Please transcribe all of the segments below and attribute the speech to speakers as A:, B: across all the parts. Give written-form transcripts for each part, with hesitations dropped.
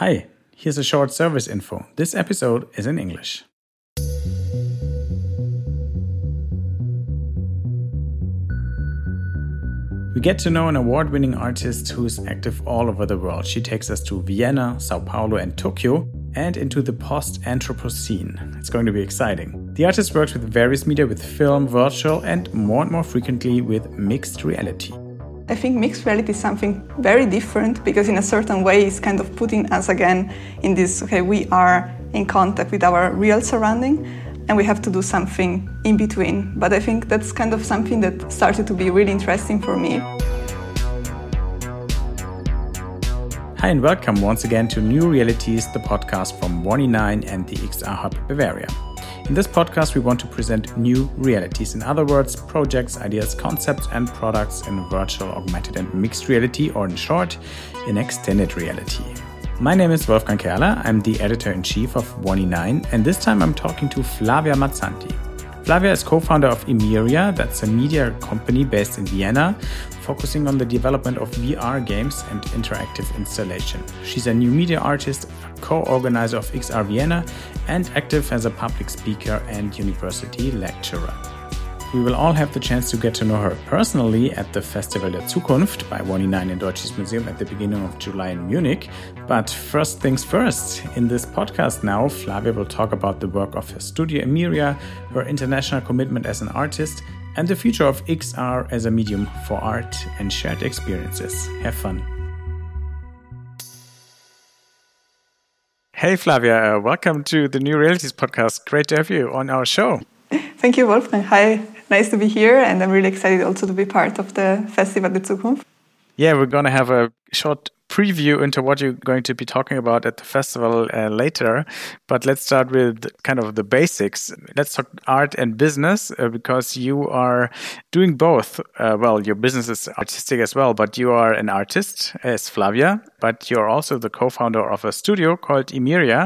A: Hi, here's a short service info. This episode is in English. We get to know an award-winning artist who is active all over the world. She takes us to Vienna, Sao Paulo and Tokyo and into the post-Anthropocene. It's going to be exciting. The artist works with various media, with film, virtual and more frequently with mixed reality.
B: I think mixed reality is something very different because in a certain way it's kind of putting us again in this, we are in contact with our real surrounding and we have to do something in between. But I think that's kind of something that started to be really interesting for me.
A: Hi and welcome once again to New Realities, the podcast from 1E9 and the XR Hub Bavaria. In this podcast, we want to present new realities. In other words, projects, ideas, concepts, and products in virtual, augmented, and mixed reality, or in short, in extended reality. My name is Wolfgang Kerler. I'm the editor-in-chief of 1E9, and this time I'm talking to Flavia Mazzanti. Flavia is co-founder of Emeria, that's a media company based in Vienna, focusing on the development of VR games and interactive installation. She's a new media artist, co-organizer of XR Vienna, and active as a public speaker and university lecturer. We will all have the chance to get to know her personally at the Festival der Zukunft by 1E9 in Deutsches Museum at the beginning of July in Munich. But first things first, in this podcast now, Flavia will talk about the work of her studio Emeria, her international commitment as an artist, and the future of XR as a medium for art and shared experiences. Have fun. Hey Flavia, welcome to the New Realities podcast. Great to have you on our show.
B: Thank you, Wolfgang. Hi, nice to be here, and I'm really excited also to be part of the Festival der Zukunft.
A: Yeah, we're going to have a short preview into what you're going to be talking about at the festival later. But let's start with kind of the basics. Let's talk art and business because you are doing both. Your business is artistic as well, but you are an artist as Flavia, but you're also the co-founder of a studio called Emeria.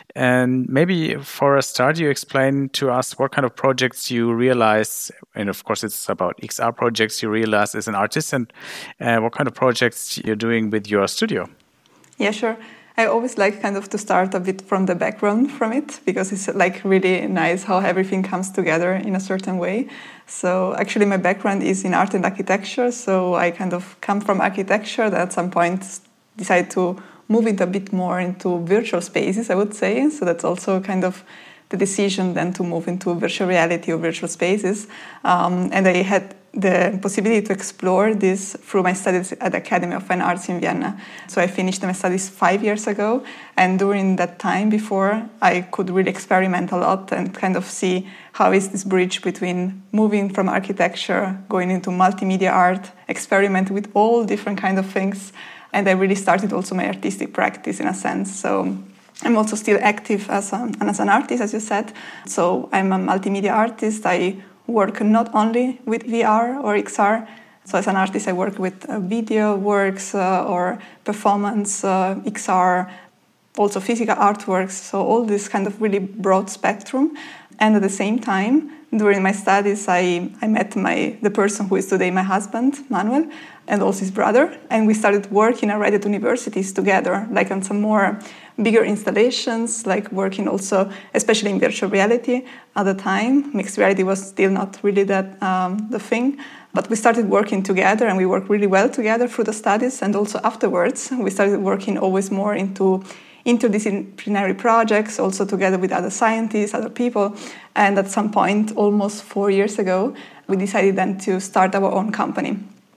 A: And maybe for a start, you explain to us what kind of projects you realize, and of course it's about XR projects you realize as an artist, and what kind of projects you're doing with your studio.
B: Yeah, sure. I always like kind of to start a bit from the background from it because it's like really nice how everything comes together in a certain way. So actually my background is in art and architecture, so I kind of come from architecture that at some point decided to move it a bit more into virtual spaces, I would say. So that's also kind of the decision then to move into virtual reality or virtual spaces. And I had the possibility to explore this through my studies at the Academy of Fine Arts in Vienna. So I finished my studies 5 years ago, and during that time before, I could really experiment a lot and kind of see how is this bridge between moving from architecture, going into multimedia art, experiment with all different kind of things, and I really started also my artistic practice in a sense. So I'm also still active as an artist, as you said. So I'm a multimedia artist. I work not only with VR or XR. So as an artist, I work with video works or performance, XR, also physical artworks. So all this kind of really broad spectrum. And at the same time, during my studies, I met the person who is today my husband, Manuel, and also his brother. And we started working already at universities together, like on some more bigger installations, like working also, especially in virtual reality at the time. Mixed reality was still not really that the thing. But we started working together and we worked really well together through the studies. And also afterwards, we started working always more into interdisciplinary projects, also together with other scientists, other people. And at some point, almost 4 years ago, we decided then to start our own company.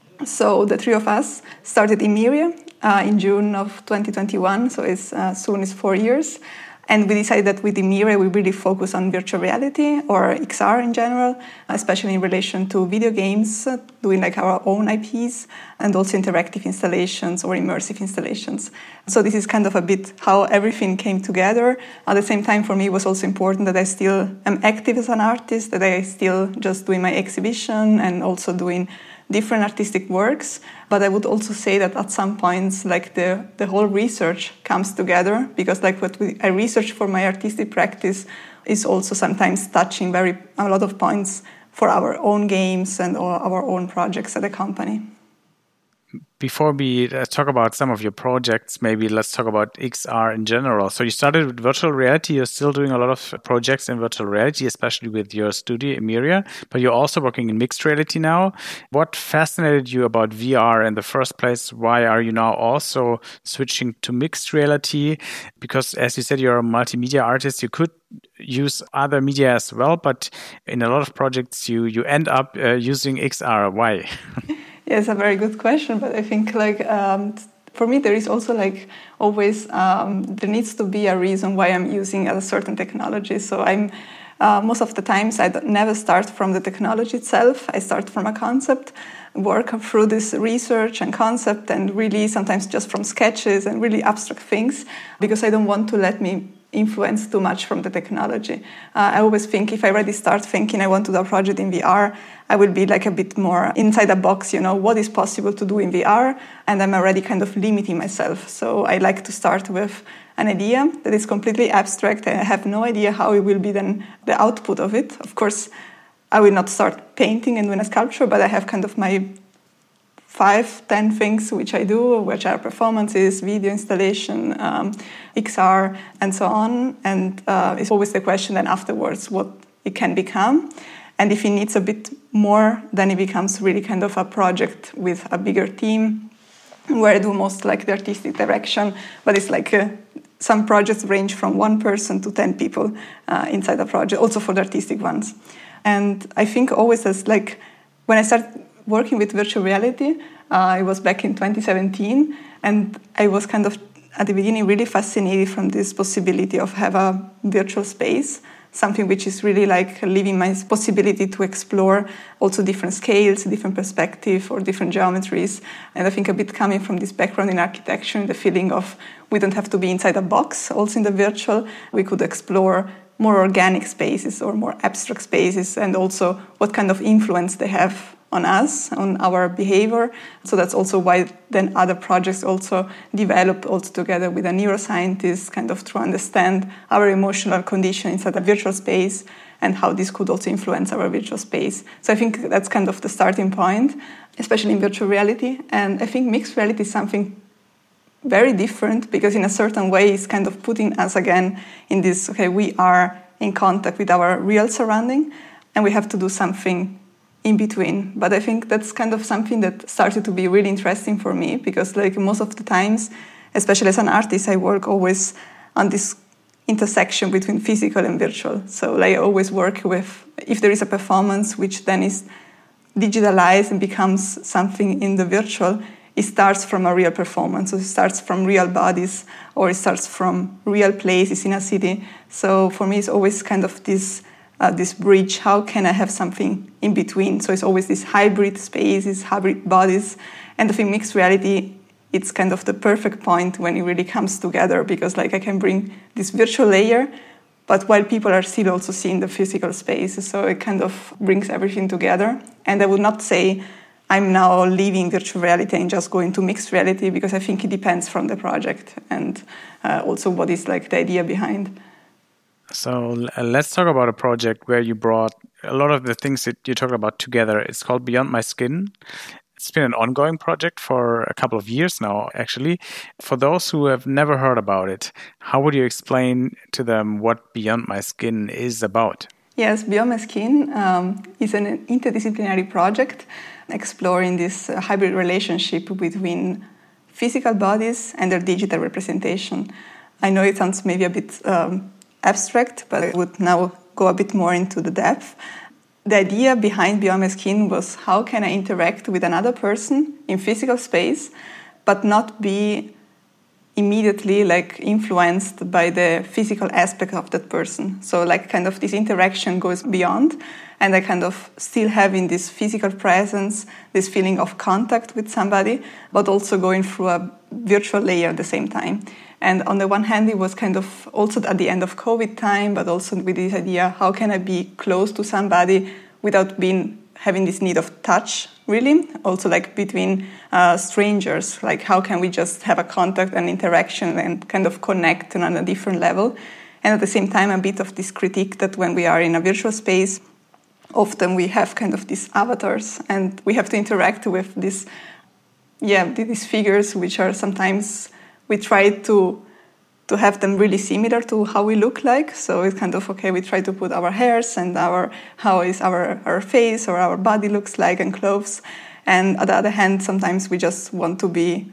B: So the three of us started Emeria in June of 2021, so soon is 4 years. And we decided that with Emeria, we really focus on virtual reality or XR in general, especially in relation to video games, doing like our own IPs and also interactive installations or immersive installations. So this is kind of a bit how everything came together. At the same time, for me, it was also important that I still am active as an artist, that I still just doing my exhibition and also doing different artistic works. But I would also say that at some points, like the whole research comes together because like I research for my artistic practice is also sometimes touching a lot of points for our own games and or our own projects at the company.
A: Before we talk about some of your projects, maybe let's talk about XR in general. So you started with virtual reality. You're still doing a lot of projects in virtual reality, especially with your studio, Emiria, but you're also working in mixed reality now. What fascinated you about VR in the first place? Why are you now also switching to mixed reality? Because as you said, you're a multimedia artist. You could use other media as well, but in a lot of projects, you end up using XR. Why?
B: Yeah, it's a very good question, but I think for me there is also always there needs to be a reason why I'm using a certain technology. So I'm most of the times I never start from the technology itself. I start from a concept, work through this research and concept, and really sometimes just from sketches and really abstract things, because I don't want to let me influence too much from the technology. I always think if I already start thinking I want to do a project in VR, I will be a bit more inside a box, what is possible to do in VR, and I'm already kind of limiting myself. So I like to start with an idea that is completely abstract and I have no idea how it will be then the output of it. Of course, I will not start painting and doing a sculpture, but I have kind of my 5-10 things which I do, which are performances, video installation, XR, and so on. And it's always the question then afterwards what it can become. And if it needs a bit more, then it becomes really kind of a project with a bigger team, where I do most the artistic direction. But it's some projects range from 1 person to 10 people inside a project, also for the artistic ones. And I think always as when I started working with virtual reality, it was back in 2017, and I was kind of at the beginning really fascinated from this possibility of have a virtual space, something which is really leaving my possibility to explore also different scales, different perspectives or different geometries. And I think a bit coming from this background in architecture, the feeling of we don't have to be inside a box. Also in the virtual, we could explore more organic spaces or more abstract spaces, and also what kind of influence they have on us, on our behavior. So that's also why then other projects also develop also together with a neuroscientist, kind of to understand our emotional condition inside a virtual space and how this could also influence our virtual space. So I think that's kind of the starting point, especially in virtual reality. And I think mixed reality is something very different, because in a certain way it's kind of putting us again in this, we are in contact with our real surrounding and we have to do something in between. But I think that's kind of something that started to be really interesting for me, because most of the times, especially as an artist, I work always on this intersection between physical and virtual. So I always work with, if there is a performance which then is digitalized and becomes something in the virtual, it starts from a real performance. So it starts from real bodies, or it starts from real places in a city. So for me, it's always kind of this bridge. How can I have something in between? So it's always this hybrid spaces, hybrid bodies. And I think mixed reality, it's kind of the perfect point when it really comes together, because I can bring this virtual layer, but while people are still also seeing the physical space. So it kind of brings everything together. And I would not say I'm now leaving virtual reality and just going to mixed reality, because I think it depends from the project and also what is the idea behind.
A: So let's talk about a project where you brought a lot of the things that you talked about together. It's called Beyond My Skin. It's been an ongoing project for a couple of years now, actually. For those who have never heard about it, how would you explain to them what Beyond My Skin is about?
B: Yes, Beyond My Skin is an interdisciplinary project exploring this hybrid relationship between physical bodies and their digital representation. I know it sounds maybe a bit abstract, but I would now go a bit more into the depth. The idea behind Beyond My Skin was, how can I interact with another person in physical space, but not be immediately influenced by the physical aspect of that person. So kind of this interaction goes beyond, and I kind of still having this physical presence, this feeling of contact with somebody, but also going through a virtual layer at the same time. And on the one hand, it was kind of also at the end of COVID time, but also with this idea, how can I be close to somebody without having this need of touch, really? Also between strangers, how can we just have a contact and interaction and kind of connect on a different level? And at the same time, a bit of this critique that when we are in a virtual space, often we have kind of these avatars and we have to interact with these these figures, which are sometimes we try to have them really similar to how we look like. So it's kind of, we try to put our hairs and how is our face or our body looks like and clothes. And on the other hand, sometimes we just want to be,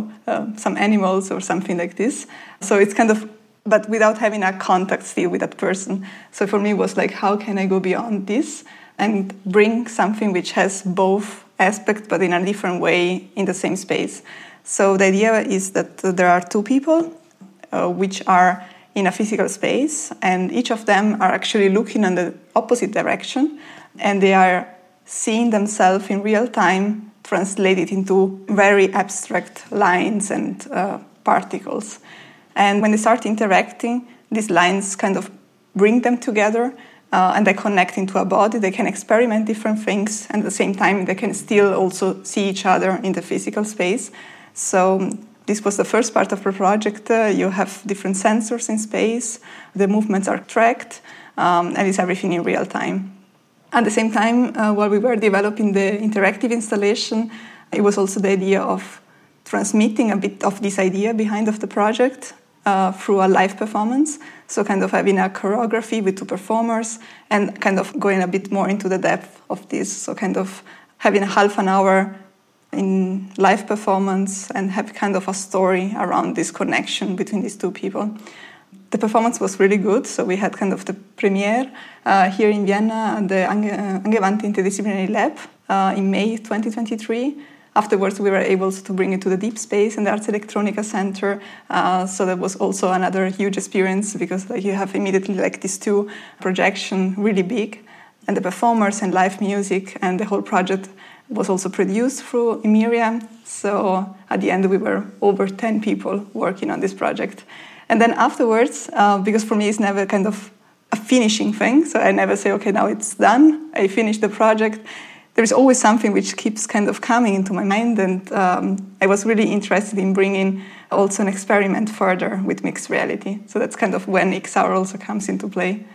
B: some animals or something like this. So it's kind of, but without having a contact still with that person. So for me, it was like, how can I go beyond this and bring something which has both aspects, but in a different way in the same space? So the idea is that there are two people which are in a physical space, and each of them are actually looking in the opposite direction, and they are seeing themselves in real time translated into very abstract lines and particles. And when they start interacting, these lines kind of bring them together, and they connect into a body. They can experiment different things, and at the same time they can still also see each other in the physical space. So this was the first part of the project. You have different sensors in space, the movements are tracked, and it's everything in real time. At the same time, while we were developing the interactive installation, it was also the idea of transmitting a bit of this idea behind of the project through a live performance. So kind of having a choreography with two performers and kind of going a bit more into the depth of this. So kind of having a half an hour in live performance and have kind of a story around this connection between these two people. The performance was really good, so we had kind of the premiere here in Vienna at the Angewandte Interdisciplinary Lab in May 2023. Afterwards, we were able to bring it to the Deep Space and the Ars Electronica Center. So that was also another huge experience because you have immediately these two projections really big, and the performers and live music, and the whole project was also produced through Emiria. So at the end, we were over 10 people working on this project. And then afterwards, because for me it's never kind of a finishing thing, so I never say, okay, now it's done, I finished the project. There's always something which keeps kind of coming into my mind, and I was really interested in bringing also an experiment further with mixed reality. So that's kind of when XR also comes into play.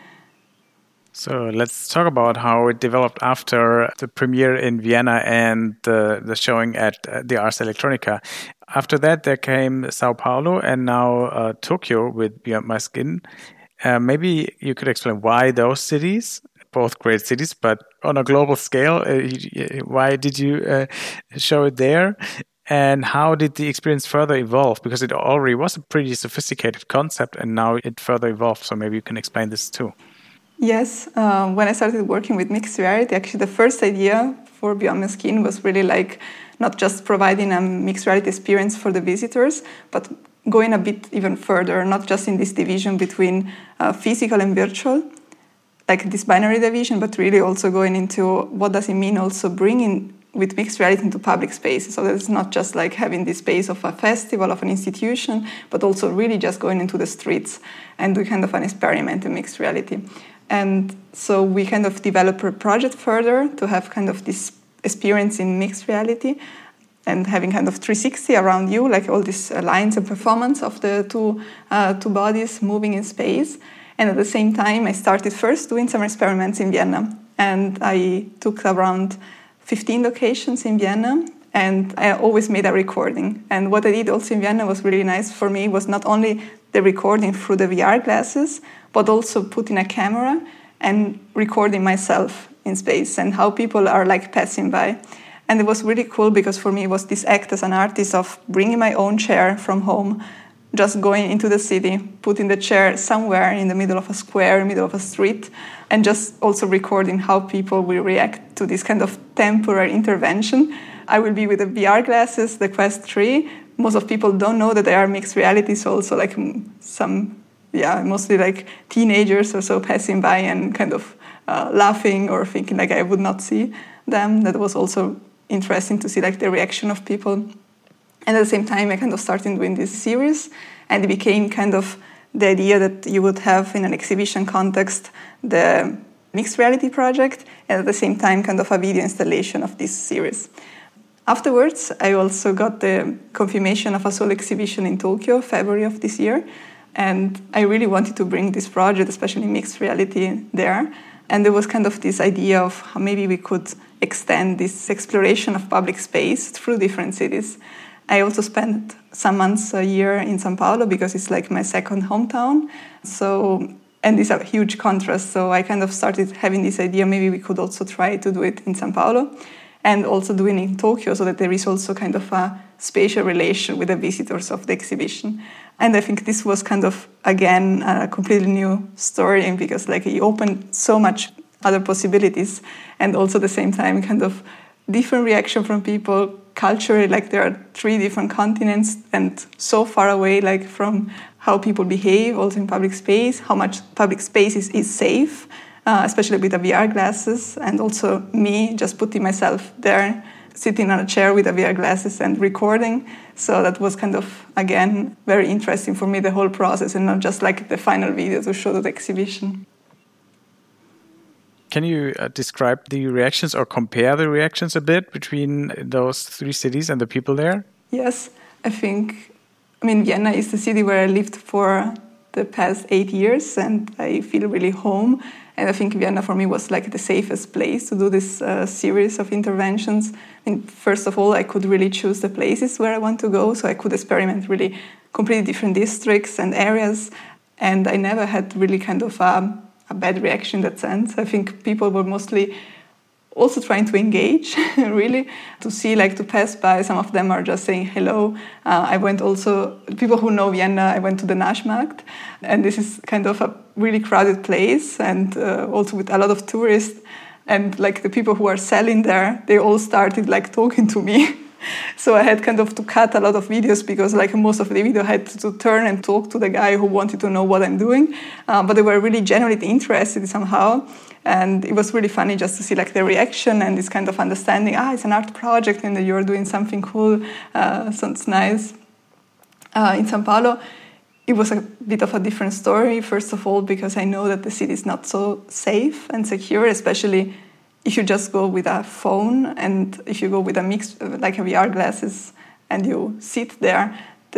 A: So let's talk about how it developed after the premiere in Vienna and the showing at the Ars Electronica. After that, there came Sao Paulo and now Tokyo with Beyond My Skin. Maybe you could explain why those cities, both great cities, but on a global scale, why did you show it there? And how did the experience further evolve? Because it already was a pretty sophisticated concept and now it further evolved. So maybe you can explain this too.
B: Yes, when I started working with mixed reality, actually the first idea for Beyond My Skin was really not just providing a mixed reality experience for the visitors, but going a bit even further, not just in this division between physical and virtual, like this binary division, but really also going into what does it mean also bringing with mixed reality into public spaces. So that it's not just having this space of a festival, of an institution, but also really just going into the streets and do kind of an experiment in mixed reality. And so we kind of developed a project further to have kind of this experience in mixed reality and having kind of 360 around you, all these lines and performance of the two bodies moving in space. And at the same time, I started first doing some experiments in Vienna. And I took around 15 locations in Vienna, and I always made a recording. And what I did also in Vienna was really nice for me, was not only the recording through the VR glasses, but also putting a camera and recording myself in space and how people are passing by. And it was really cool because for me it was this act as an artist of bringing my own chair from home, just going into the city, putting the chair somewhere in the middle of a square, middle of a street, and just also recording how people will react to this kind of temporary intervention. I will be with the VR glasses, the Quest 3. Most of people don't know that they are mixed realities, so also mostly teenagers or so passing by and kind of laughing or thinking I would not see them. That was also interesting to see the reaction of people. And at the same time, I kind of started doing this series, and it became kind of the idea that you would have in an exhibition context the mixed reality project, and at the same time kind of a video installation of this series. Afterwards, I also got the confirmation of a solo exhibition in Tokyo, February of this year, and I really wanted to bring this project, especially mixed reality, there. And there was kind of this idea of how maybe we could extend this exploration of public space through different cities. I also spent some months a year in São Paulo because it's like my second hometown. So, and it's a huge contrast. So I kind of started having this idea, maybe we could also try to do it in São Paulo and also doing it in Tokyo, so that there is also kind of a spatial relation with the visitors of the exhibition. And I think this was kind of, again, a completely new story, because like it opened so much other possibilities, and also at the same time kind of different reaction from people culturally. Like there are 3 different continents and so far away, like from how people behave also in public space, how much public space is safe, especially with the VR glasses, and also me just putting myself there, sitting on a chair with the VR glasses and recording. So that was kind of, again, very interesting for me, the whole process, and not just like the final video to show the exhibition.
A: Can you describe the reactions or compare the reactions a bit between those 3 cities and the people there?
B: Yes, Vienna is the city where I lived for the past 8 years, and I feel really home. And I think Vienna for me was like the safest place to do this series of interventions. First of all, I could really choose the places where I want to go, so I could experiment really completely different districts and areas. And I never had really kind of a bad reaction in that sense. I think people were mostly also trying to engage, really, to see, like, to pass by. Some of them are just saying hello. I went also, people who know Vienna, I went to the Naschmarkt, and this is kind of a really crowded place, and also with a lot of tourists. And like the people who are selling there, they all started like talking to me. So I had kind of to cut a lot of videos, because like most of the video I had to turn and talk to the guy who wanted to know what I'm doing. But they were really genuinely interested somehow. And it was really funny just to see like their reaction and this kind of understanding, it's an art project and you're doing something cool, sounds nice. In São Paulo, it was a bit of a different story, first of all, because I know that the city is not so safe and secure, especially if you just go with a phone, and if you go with a mix, like a VR glasses, and you sit there,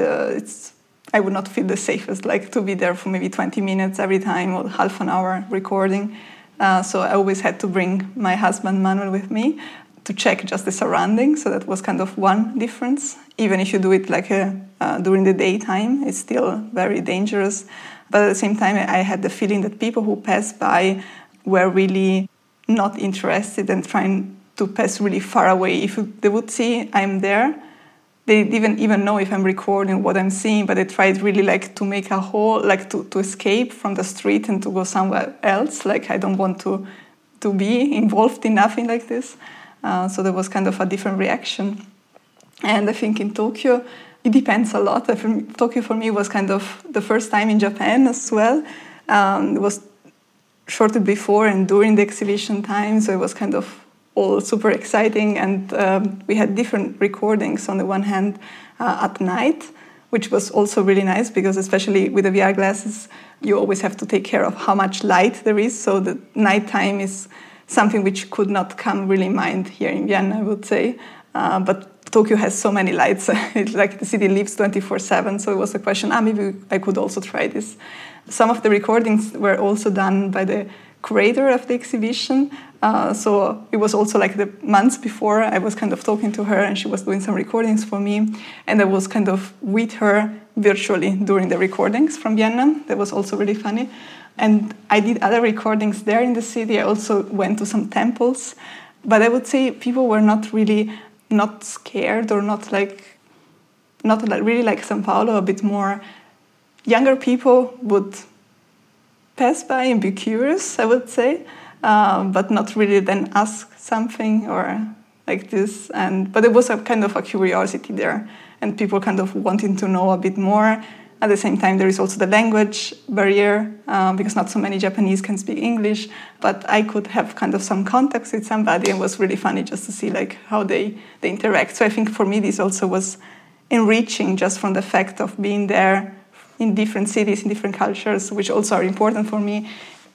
B: I would not feel the safest, like to be there for maybe 20 minutes every time or half an hour recording. So I always had to bring my husband Manuel with me to check just the surroundings. So that was kind of one difference. Even if you do it like during the daytime, it's still very dangerous. But at the same time, I had the feeling that people who passed by were really not interested and trying to pass really far away. If they would see I'm there, they didn't even know if I'm recording what I'm seeing, but they tried really like to make a whole, like to escape from the street and to go somewhere else. Like I don't want to be involved in nothing like this. So there was kind of a different reaction. And I think in Tokyo, it depends a lot. Tokyo for me was kind of the first time in Japan as well. It was shortly before and during the exhibition time, so it was kind of all super exciting. And we had different recordings on the one hand at night, which was also really nice, because especially with the VR glasses, you always have to take care of how much light there is. So the nighttime is something which could not come really in mind here in Vienna, I would say. But Tokyo has so many lights, it's like the city lives 24/7. So it was a question, maybe I could also try this. Some of the recordings were also done by the curator of the exhibition. So it was also like the months before I was kind of talking to her, and she was doing some recordings for me. And I was kind of with her virtually during the recordings from Vienna. That was also really funny. And I did other recordings there in the city. I also went to some temples. But I would say people were not scared, or not really like São Paulo, a bit more. Younger people would pass by and be curious, I would say, but not really then ask something or like this. But there was a kind of a curiosity there, and people kind of wanting to know a bit more. At the same time, there is also the language barrier, because not so many Japanese can speak English, but I could have kind of some contacts with somebody, and it was really funny just to see like how they interact. So I think for me, this also was enriching, just from the fact of being there in different cities, in different cultures, which also are important for me.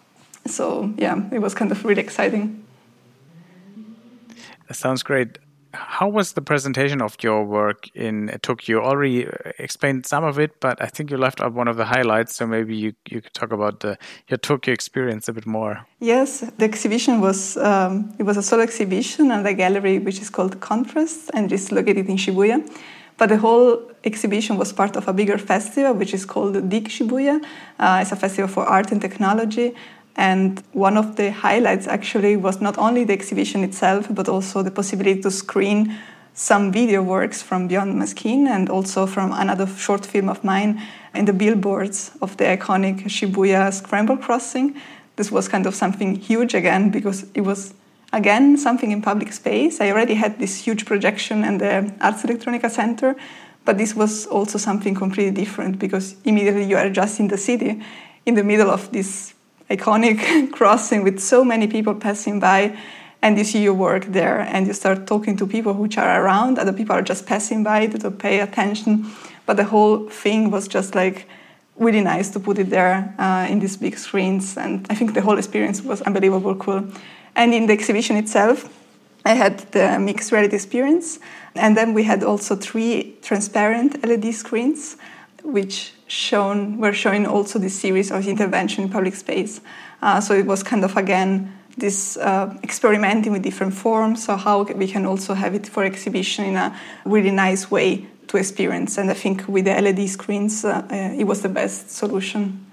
B: So yeah, it was kind of really exciting.
A: That sounds great. How was the presentation of your work in Tokyo? You already explained some of it, but I think you left out one of the highlights, so maybe you could talk about your Tokyo experience a bit more.
B: Yes, the exhibition was it was a solo exhibition at a gallery which is called Contrast and is located in Shibuya. But the whole exhibition was part of a bigger festival which is called DIG Shibuya. It's a festival for art and technology. And one of the highlights actually was not only the exhibition itself, but also the possibility to screen some video works from Beyond My Skin and also from another short film of mine in the billboards of the iconic Shibuya Scramble Crossing. This was kind of something huge again, because it was, again, something in public space. I already had this huge projection in the Arts Electronica Center, but this was also something completely different, because immediately you are just in the city, in the middle of this iconic crossing with so many people passing by, and you see your work there and you start talking to people which are around. Other people are just passing by to pay attention, but the whole thing was just like really nice to put it there in these big screens, and I think the whole experience was unbelievable cool. And in the exhibition itself, I had the mixed reality experience, and then we had also 3 transparent LED screens which were showing also this series of intervention in public space. So it was kind of, again, this experimenting with different forms, so how we can also have it for exhibition in a really nice way to experience. And I think with the LED screens, it was the best solution.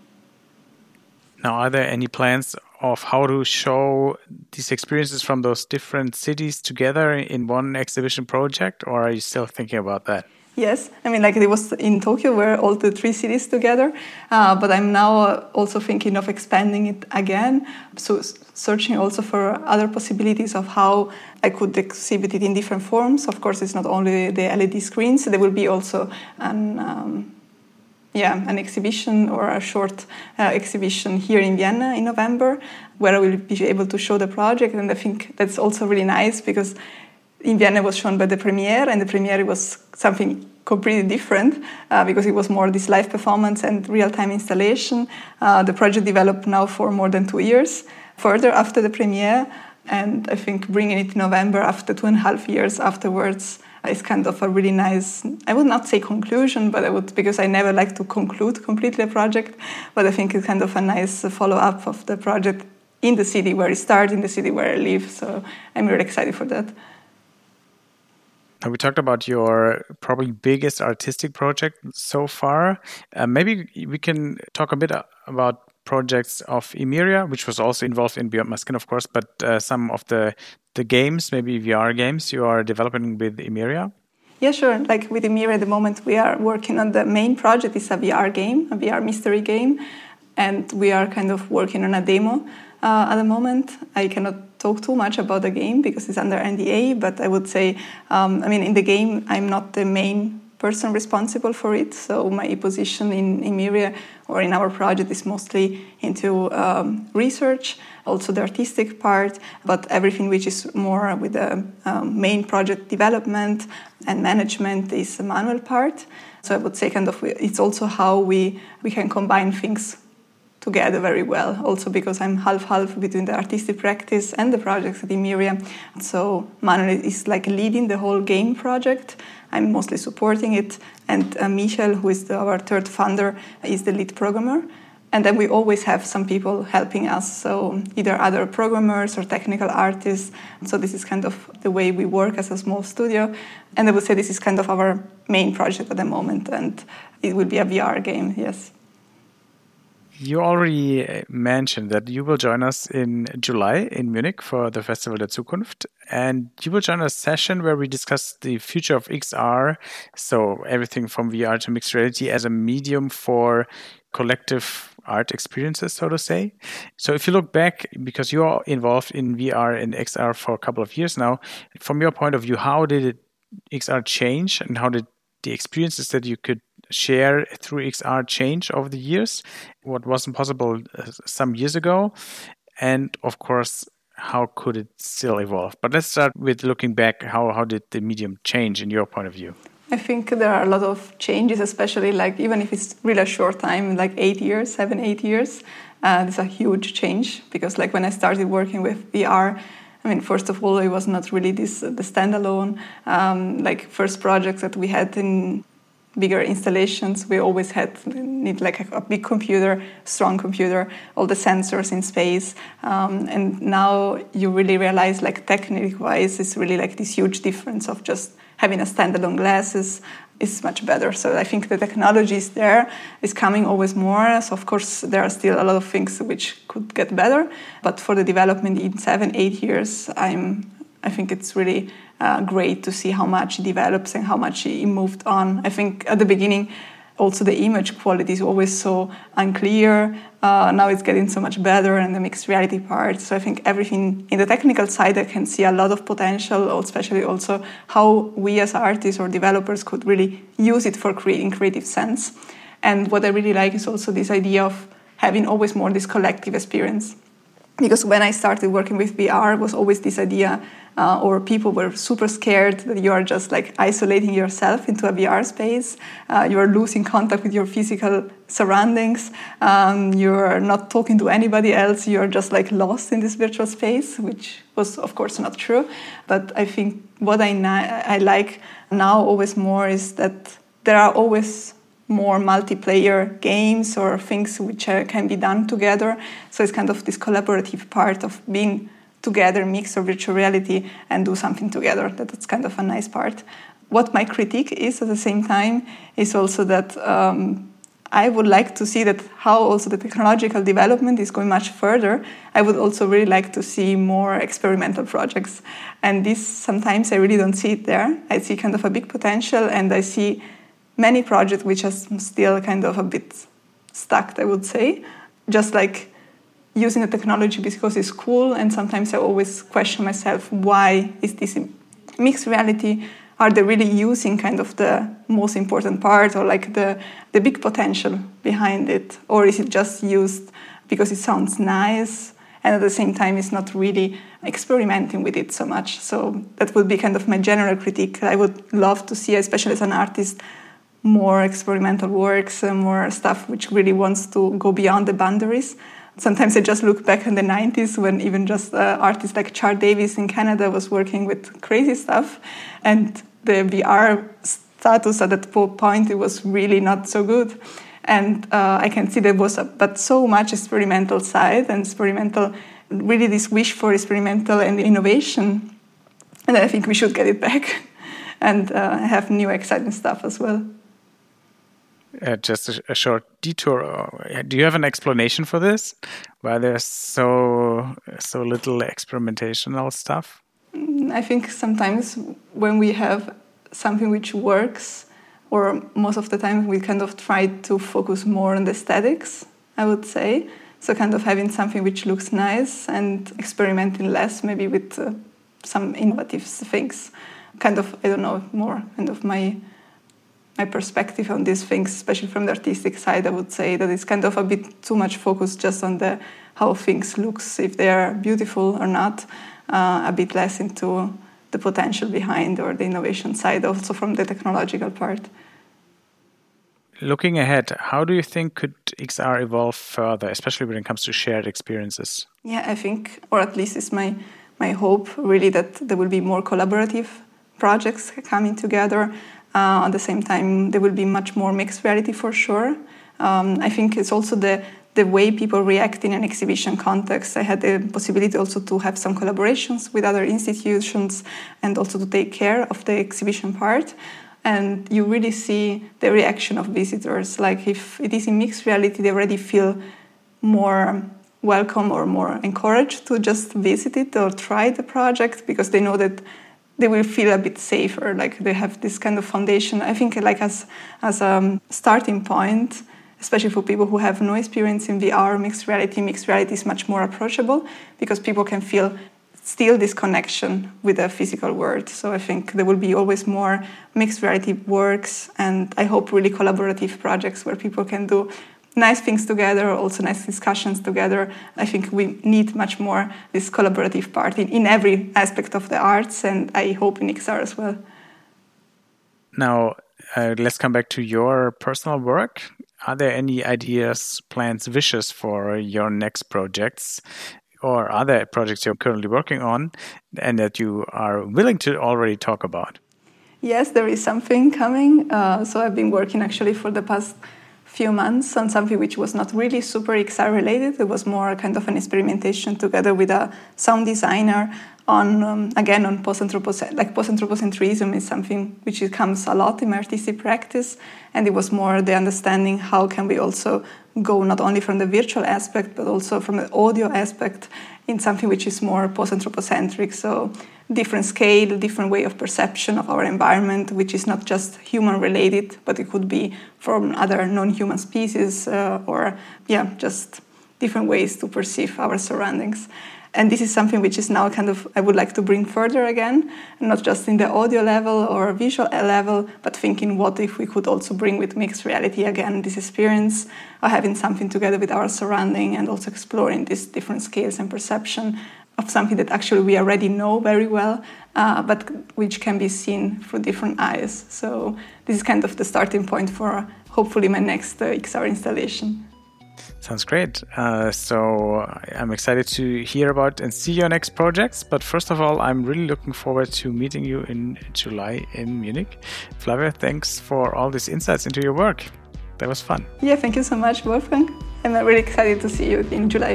A: Now, are there any plans of how to show these experiences from those different cities together in one exhibition project, or are you still thinking about that?
B: Yes, I mean, like it was in Tokyo where all the 3 cities together, but I'm now also thinking of expanding it again, so searching also for other possibilities of how I could exhibit it in different forms. Of course, it's not only the LED screens, there will be also an exhibition or a short exhibition here in Vienna in November, where I will be able to show the project, and I think that's also really nice, because in Vienna it was shown by the premiere, and the premiere was something completely different because it was more this live performance and real-time installation. The project developed now for more than 2 years further after the premiere, and I think bringing it in November after 2.5 years afterwards is kind of a really nice, I would not say conclusion, but because I never like to conclude completely a project, but I think it's kind of a nice follow-up of the project in the city where it started, in the city where I live, so I'm really excited for that.
A: We talked about your probably biggest artistic project so far. Maybe we can talk a bit about projects of Emeria, which was also involved in Beyond My Skin, of course, but some of the games, maybe VR games you are developing with Emeria.
B: Yeah, sure. Like with Emeria at the moment, we are working on the main project. It's a VR game, a VR mystery game, and we are kind of working on a demo at the moment. I cannot talk too much about the game because it's under NDA, but I would say, in the game, I'm not the main person responsible for it. So my position in Emeria or in our project is mostly into research, also the artistic part, but everything which is more with the main project development and management is the manual part. So I would say kind of it's also how we can combine things together very well, also because I'm half-half between the artistic practice and the projects at Emeria. So Manuel is like leading the whole game project. I'm mostly supporting it. And Michel, who is our third founder, is the lead programmer. And then we always have some people helping us, so either other programmers or technical artists. So this is kind of the way we work as a small studio. And I would say this is kind of our main project at the moment. And it will be a VR game, yes.
A: You already mentioned that you will join us in July in Munich for the Festival der Zukunft, and you will join a session where we discuss the future of XR, so everything from VR to mixed reality as a medium for collective art experiences, so to say. So if you look back, because you are involved in VR and XR for a couple of years now, from your point of view, how did XR change, and how did the experiences that you could share through XR change over the years? What wasn't possible some years ago? And of course, how could it still evolve? But let's start with looking back. How did the medium change in your point of view?
B: I think there are a lot of changes, especially like even if it's really a short time, like 8 years, 7-8 years, it's a huge change because like when I started working with VR, I mean, first of all, it was not really the standalone, like first projects that we had in bigger installations. We always need like a big computer, strong computer, all the sensors in space. And now you really realize, like technically wise, it's really like this huge difference of just having a standalone glasses is much better. So I think the technology is there, is coming always more. So of course there are still a lot of things which could get better. But for the development in 7-8 years, I think it's really great to see how much it develops and how much it moved on. I think at the beginning, also the image quality is always so unclear. Now it's getting so much better, and the mixed reality part. So I think everything in the technical side, I can see a lot of potential, especially also how we as artists or developers could really use it for creating creative sense. And what I really like is also this idea of having always more this collective experience. Because when I started working with VR, it was always this idea, or people were super scared that you are just like isolating yourself into a VR space. You are losing contact with your physical surroundings. You are not talking to anybody else. You are just like lost in this virtual space, which was of course not true. But I think what I like now always more is that there are always more multiplayer games or things which can be done together. So it's kind of this collaborative part of being together, mix of virtual reality and do something together. That's kind of a nice part. What my critique is at the same time is also that I would like to see that how also the technological development is going much further. I would also really like to see more experimental projects. And this sometimes I really don't see it there. I see kind of a big potential, and I see many projects which are still kind of a bit stuck, I would say. Just like using the technology because it's cool, and sometimes I always question myself, why is this mixed reality? Are they really using kind of the most important part, or like the big potential behind it? Or is it just used because it sounds nice, and at the same time it's not really experimenting with it so much? So that would be kind of my general critique. I would love to see, especially as an artist, more experimental works and more stuff which really wants to go beyond the boundaries. Sometimes I just look back in the 90s when even just artists like Char Davis in Canada was working with crazy stuff, and the VR status at that point, it was really not so good. And I can see there was but so much experimental side and experimental, really this wish for experimental and innovation. And I think we should get it back and have new exciting stuff as well.
A: Just a short detour. Do you have an explanation for this? Why there's so little experimentational stuff?
B: I think sometimes when we have something which works, or most of the time we kind of try to focus more on the aesthetics, I would say. So kind of having something which looks nice and experimenting less maybe with some innovative things. Kind of, I don't know, more kind of my perspective on these things, especially from the artistic side. I would say that it's kind of a bit too much focus just on the how things looks, if they are beautiful or not, a bit less into the potential behind or the innovation side, also from the technological part.
A: Looking ahead, how do you think could XR evolve further, especially when it comes to shared experiences?
B: Yeah, I think, or at least it's my hope, really, that there will be more collaborative projects coming together. At the same time, there will be much more mixed reality for sure. I think it's also the way people react in an exhibition context. I had the possibility also to have some collaborations with other institutions and also to take care of the exhibition part. And you really see the reaction of visitors. Like if it is in mixed reality, they already feel more welcome or more encouraged to just visit it or try the project, because they know that they will feel a bit safer, like they have this kind of foundation. I think like as a starting point, especially for people who have no experience in VR, mixed reality is much more approachable because people can feel still this connection with the physical world. So I think there will be always more mixed reality works, and I hope really collaborative projects where people can do nice things together, also nice discussions together. I think we need much more this collaborative part in every aspect of the arts, and I hope in XR as well.
A: Now, let's come back to your personal work. Are there any ideas, plans, wishes for your next projects? or other projects you're currently working on and that you are willing to already talk about?
B: Yes, there is something coming. So I've been working actually for the past few months on something which was not really super XR related. It was more kind of an experimentation together with a sound designer on post-anthropocentrism. Like post-anthropocentrism is something which comes a lot in my artistic practice, and it was more the understanding how can we also go not only from the virtual aspect but also from the audio aspect in something which is more post-anthropocentric. So different scale, different way of perception of our environment, which is not just human related, but it could be from other non-human species just different ways to perceive our surroundings. And this is something which is now I would like to bring further again, not just in the audio level or visual level, but thinking what if we could also bring with mixed reality again this experience of having something together with our surrounding and also exploring these different scales and perception of something that actually we already know very well, but which can be seen through different eyes. So this is kind of the starting point for hopefully my next XR installation.
A: Sounds great. So I'm excited to hear about and see your next projects. But first of all, I'm really looking forward to meeting you in July in Munich. Flavia, thanks for all these insights into your work. That was fun.
B: Yeah, thank you so much, Wolfgang. I'm really excited to see you in July.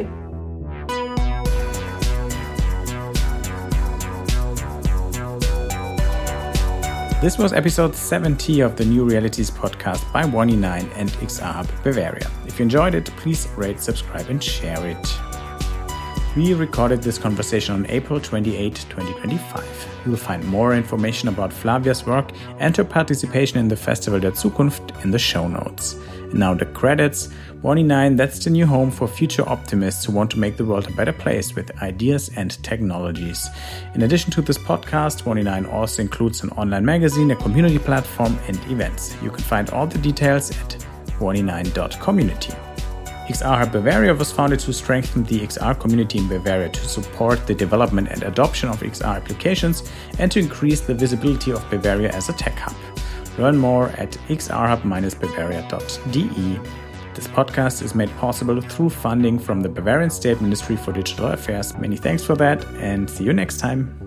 A: This was episode 70 of the New Realities podcast by 1E9 and XR Hub Bavaria. If you enjoyed it, please rate, subscribe and share it. We recorded this conversation on April 28, 2025. You will find more information about Flavia's work and her participation in the Festival der Zukunft in the show notes. And now the credits. 1E9, that's the new home for future optimists who want to make the world a better place with ideas and technologies. In addition to this podcast, 1E9 also includes an online magazine, a community platform and events. You can find all the details at 1e9.community. XR Hub Bavaria was founded to strengthen the XR community in Bavaria, to support the development and adoption of XR applications, and to increase the visibility of Bavaria as a tech hub. Learn more at xrhub-bavaria.de. This podcast is made possible through funding from the Bavarian State Ministry for Digital Affairs. Many thanks for that, and see you next time.